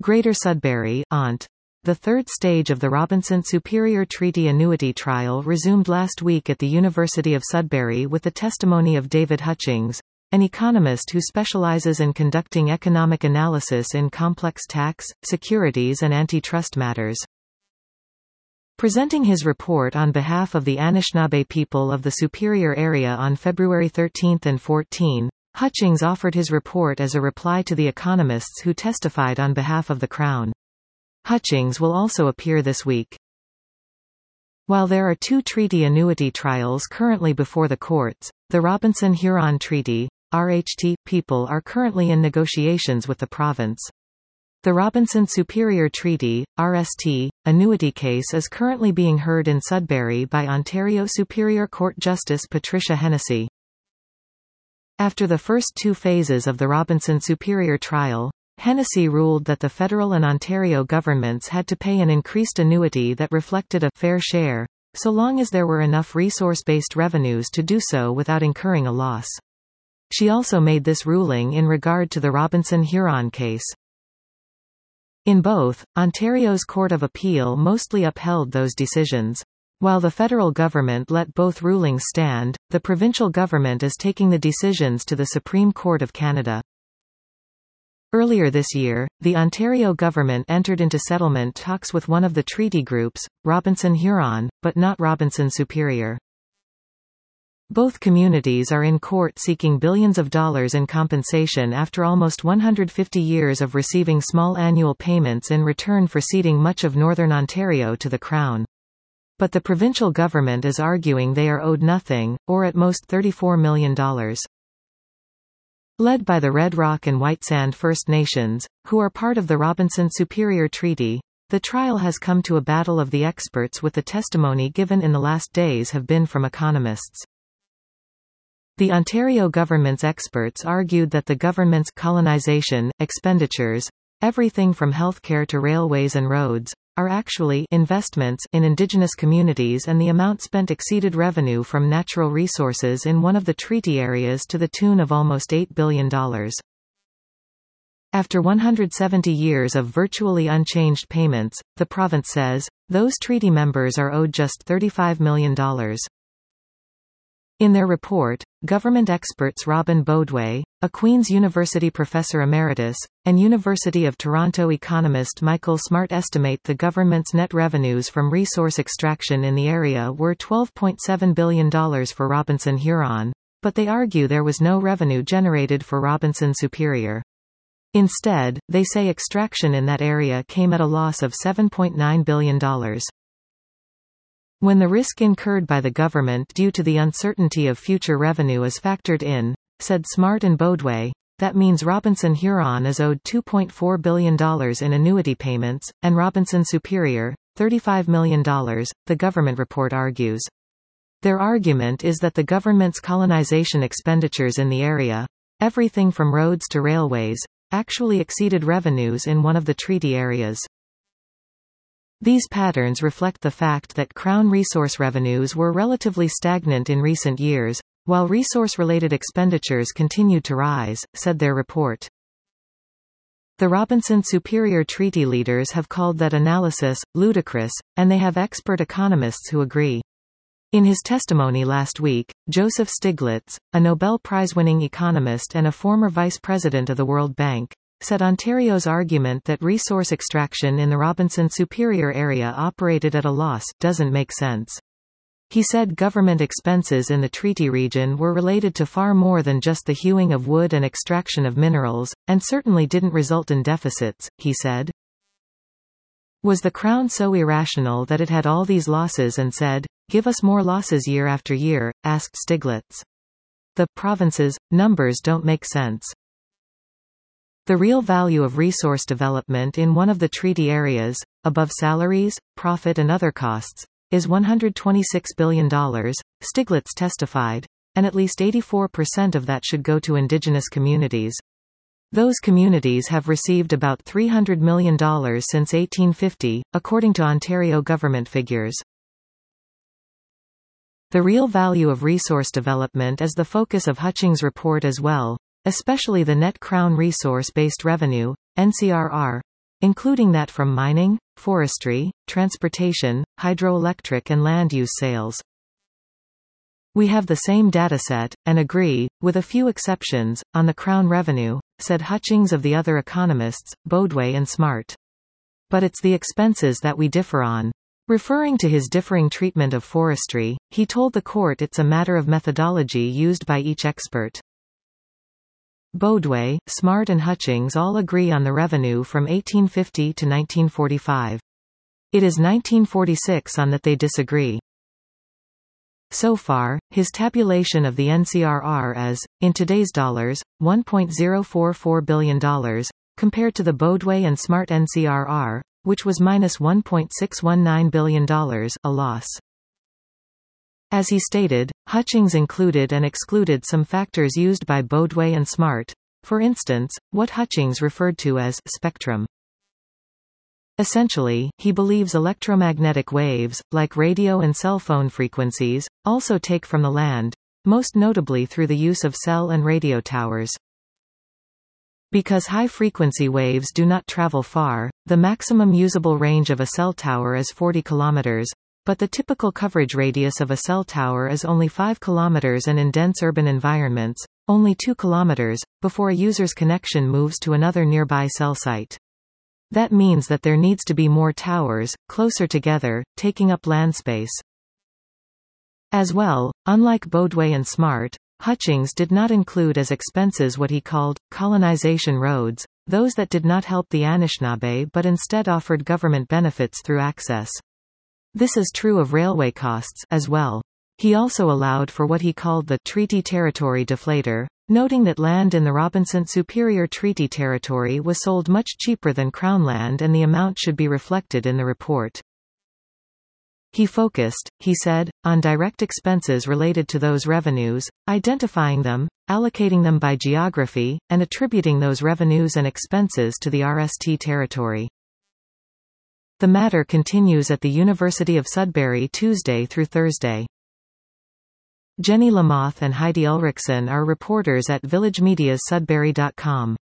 Greater Sudbury, Ont. The third stage of the Robinson Superior Treaty Annuity Trial resumed last week at the University of Sudbury with the testimony of David Hutchings, an economist who specializes in conducting economic analysis in complex tax, securities and antitrust matters. Presenting his report on behalf of the Anishinaabe people of the Superior Area on February 13 and 14, Hutchings offered his report as a reply to the economists who testified on behalf of the Crown. Hutchings will also appear this week. While there are two treaty annuity trials currently before the courts, the Robinson-Huron Treaty (RHT) people are currently in negotiations with the province. The Robinson Superior Treaty (RST) annuity case is currently being heard in Sudbury by Ontario Superior Court Justice Patricia Hennessy. After the first two phases of the Robinson Superior trial, Hennessy ruled that the federal and Ontario governments had to pay an increased annuity that reflected a fair share, so long as there were enough resource-based revenues to do so without incurring a loss. She also made this ruling in regard to the Robinson-Huron case. In both, Ontario's Court of Appeal mostly upheld those decisions. While the federal government let both rulings stand, the provincial government is taking the decisions to the Supreme Court of Canada. Earlier this year, the Ontario government entered into settlement talks with one of the treaty groups, Robinson-Huron, but not Robinson Superior. Both communities are in court seeking billions of dollars in compensation after almost 150 years of receiving small annual payments in return for ceding much of Northern Ontario to the Crown. But the provincial government is arguing they are owed nothing, or at most $34 million. Led by the Red Rock and White Sand First Nations, who are part of the Robinson Superior Treaty, the trial has come to a battle of the experts, with the testimony given in the last days have been from economists. The Ontario government's experts argued that the government's colonization expenditures, everything from healthcare to railways and roads, are actually investments in Indigenous communities, and the amount spent exceeded revenue from natural resources in one of the treaty areas to the tune of almost $8 billion. After 170 years of virtually unchanged payments, the province says, those treaty members are owed just $35 million. In their report, government experts Robin Beaudoin, a Queen's University professor emeritus, and University of Toronto economist Michael Smart estimate the government's net revenues from resource extraction in the area were $12.7 billion for Robinson-Huron, but they argue there was no revenue generated for Robinson Superior. Instead, they say extraction in that area came at a loss of $7.9 billion. When the risk incurred by the government due to the uncertainty of future revenue is factored in, said Smart and Beaudoin, that means Robinson-Huron is owed $2.4 billion in annuity payments, and Robinson Superior, $35 million, the government report argues. Their argument is that the government's colonization expenditures in the area, everything from roads to railways, actually exceeded revenues in one of the treaty areas. These patterns reflect the fact that Crown resource revenues were relatively stagnant in recent years, while resource-related expenditures continued to rise, said their report. The Robinson Superior Treaty leaders have called that analysis ludicrous, and they have expert economists who agree. In his testimony last week, Joseph Stiglitz, a Nobel Prize-winning economist and a former vice president of the World Bank, said Ontario's argument that resource extraction in the Robinson Superior area operated at a loss doesn't make sense. He said government expenses in the treaty region were related to far more than just the hewing of wood and extraction of minerals, and certainly didn't result in deficits, he said. Was the Crown so irrational that it had all these losses and said, "Give us more losses year after year," asked Stiglitz. The province's numbers don't make sense. The real value of resource development in one of the treaty areas, above salaries, profit and other costs, is $126 billion, Stiglitz testified, and at least 84% of that should go to Indigenous communities. Those communities have received about $300 million since 1850, according to Ontario government figures. The real value of resource development is the focus of Hutchings' report as well, especially the net Crown resource-based revenue, NCRR, including that from mining, forestry, transportation, hydroelectric and land use sales. We have the same dataset, and agree, with a few exceptions, on the Crown revenue, said Hutchings of the other economists, Bodway and Smart. But it's the expenses that we differ on. Referring to his differing treatment of forestry, he told the court it's a matter of methodology used by each expert. Bodway, Smart and Hutchings all agree on the revenue from 1850 to 1945. It is 1946 on that they disagree. So far, his tabulation of the NCRR is, in today's dollars, $1.044 billion, compared to the Bodway and Smart NCRR, which was minus $1.619 billion, a loss. As he stated, Hutchings included and excluded some factors used by Bodway and Smart, for instance, what Hutchings referred to as spectrum. Essentially, he believes electromagnetic waves, like radio and cell phone frequencies, also take from the land, most notably through the use of cell and radio towers. Because high-frequency waves do not travel far, the maximum usable range of a cell tower is 40 kilometers, but the typical coverage radius of a cell tower is only 5 kilometers and in dense urban environments, only 2 kilometers, before a user's connection moves to another nearby cell site. That means that there needs to be more towers, closer together, taking up land space. As well, unlike Bodway and Smart, Hutchings did not include as expenses what he called colonization roads, those that did not help the Anishinaabe but instead offered government benefits through access. This is true of railway costs as well. He also allowed for what he called the Treaty Territory Deflator, noting that land in the Robinson Superior Treaty Territory was sold much cheaper than Crown land and the amount should be reflected in the report. He focused, he said, on direct expenses related to those revenues, identifying them, allocating them by geography, and attributing those revenues and expenses to the RST territory. The matter continues at the University of Sudbury Tuesday through Thursday. Jenny Lamoth and Heidi Ulrichsen are reporters at villagemediasudbury.com.